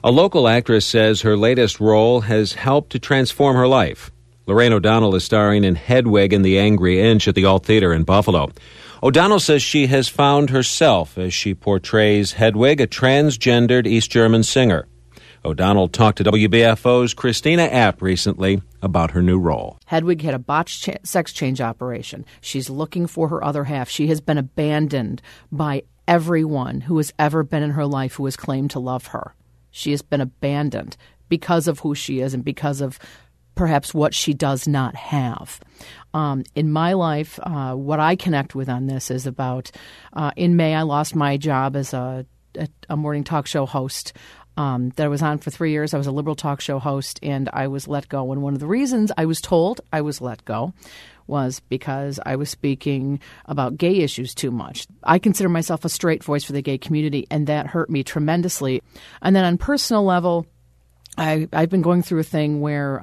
A local actress says her latest role has helped to transform her life. Lorraine O'Donnell is starring in Hedwig and the Angry Inch at the Alt Theater in Buffalo. O'Donnell says she has found herself as she portrays Hedwig, a transgendered East German singer. O'Donnell talked to WBFO's Christina App recently about her new role. Hedwig had a botched sex change operation. She's looking for her other half. She has been abandoned by everyone who has ever been in her life who has claimed to love her. She has been abandoned because of who she is and because of perhaps what she does not have. In my life, what I connect with on this is about, in May, I lost my job as a morning talk show host that I was on for 3 years. I was a liberal talk show host, and I was let go. And one of the reasons I was told I was let go was because I was speaking about gay issues too much. I consider myself a straight voice for the gay community, and that hurt me tremendously. And then on personal level, I've been going through a thing where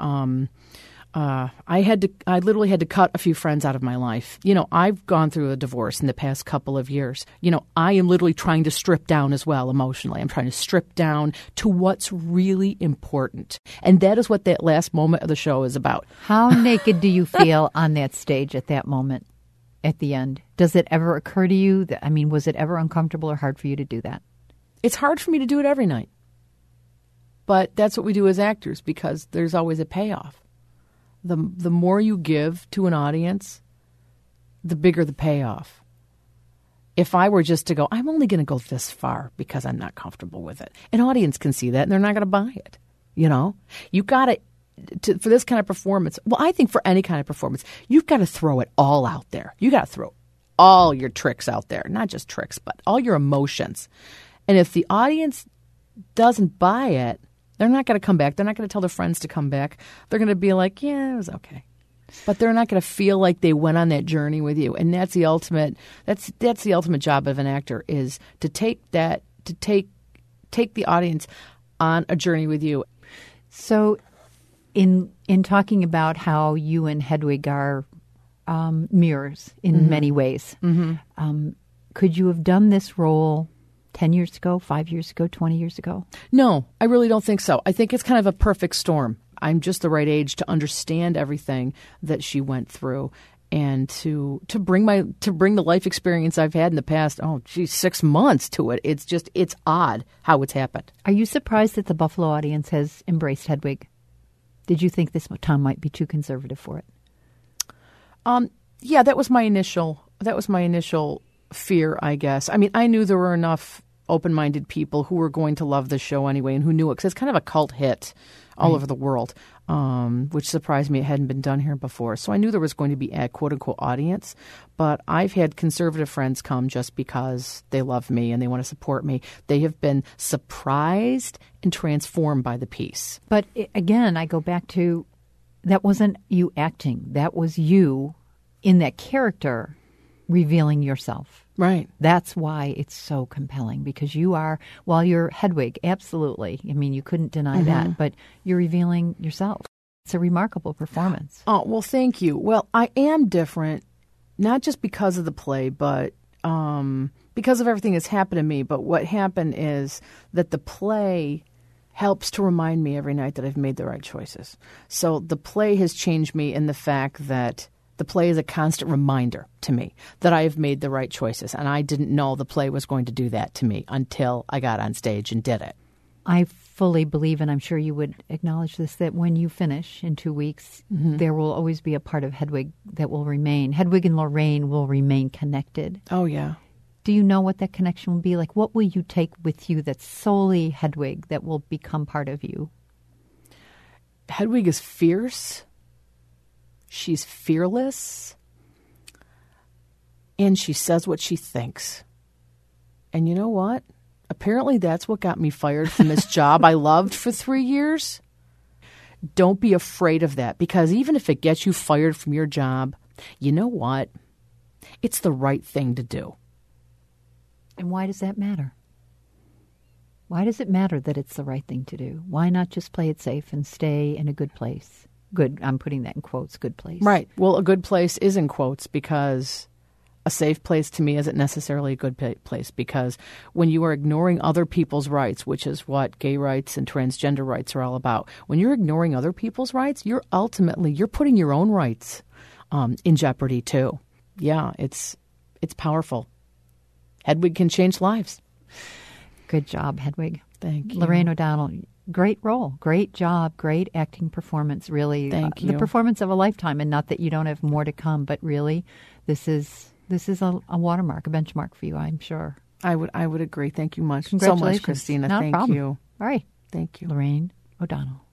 I literally had to cut a few friends out of my life. You know, I've gone through a divorce in the past couple of years. You know, I am literally trying to strip down as well emotionally. I'm trying to strip down to what's really important. And that is what that last moment of the show is about. How naked do you feel on that stage at that moment, at the end? Does it ever occur to you that, was it ever uncomfortable or hard for you to do that? It's hard for me to do it every night. But that's what we do as actors because there's always a payoff. The more you give to an audience, the bigger the payoff. If I were just to go, I'm only going to go this far because I'm not comfortable with it. An audience can see that and they're not going to buy it. You know, you got to, for this kind of performance. Well, I think for any kind of performance, you've got to throw it all out there. You got to throw all your tricks out there, not just tricks, but all your emotions. And if the audience doesn't buy it, they're not going to come back. They're not going to tell their friends to come back. They're going to be like, yeah, it was okay. But they're not going to feel like they went on that journey with you. And that's the ultimate job of an actor is to take the audience on a journey with you. So in talking about how you and Hedwig are mirrors in many ways, could you have done this role 10 years ago, 5 years ago, 20 years ago? No, I really don't think so. I think it's kind of a perfect storm. I'm just the right age to understand everything that she went through and to bring the life experience I've had in the past, 6 months to it. It's odd how it's happened. Are you surprised that the Buffalo audience has embraced Hedwig? Did you think this time might be too conservative for it? Yeah, that was my initial fear, I guess. I knew there were enough open-minded people who were going to love the show anyway and who knew it because it's kind of a cult hit all over the world, which surprised me. It hadn't been done here before. So I knew there was going to be a quote-unquote audience, but I've had conservative friends come just because they love me and they want to support me. They have been surprised and transformed by the piece. But again, I go back to that wasn't you acting. That was you in that character revealing yourself. Right. That's why it's so compelling because you are, while you're Hedwig, absolutely. You couldn't deny that, but you're revealing yourself. It's a remarkable performance. Oh, well, thank you. Well, I am different, not just because of the play, but because of everything that's happened to me. But what happened is that the play helps to remind me every night that I've made the right choices. So the play has changed me in the fact that the play is a constant reminder to me that I have made the right choices. And I didn't know the play was going to do that to me until I got on stage and did it. I fully believe, and I'm sure you would acknowledge this, that when you finish in 2 weeks, there will always be a part of Hedwig that will remain. Hedwig and Lorraine will remain connected. Oh, yeah. Do you know what that connection will be? Like, what will you take with you that's solely Hedwig that will become part of you? Hedwig is fierce. She's fearless, and she says what she thinks. And you know what? Apparently that's what got me fired from this job I loved for 3 years. Don't be afraid of that, because even if it gets you fired from your job, you know what? It's the right thing to do. And why does that matter? Why does it matter that it's the right thing to do? Why not just play it safe and stay in a good place? Good, I'm putting that in quotes, good place. Right. Well, a good place is in quotes because a safe place to me isn't necessarily a good place, because when you are ignoring other people's rights, which is what gay rights and transgender rights are all about, when you're ignoring other people's rights, you're putting your own rights in jeopardy too. Yeah, it's powerful. Hedwig can change lives. Good job, Hedwig. Thank you. Lorraine O'Donnell, great role, great job, great acting performance, really. Thank you. The performance of a lifetime, and not that you don't have more to come, but really this is a watermark, a benchmark for you, I'm sure. I would agree. Thank you so Congratulations. much, Christina. No Thank problem. you. All right. Thank you. Lorraine O'Donnell.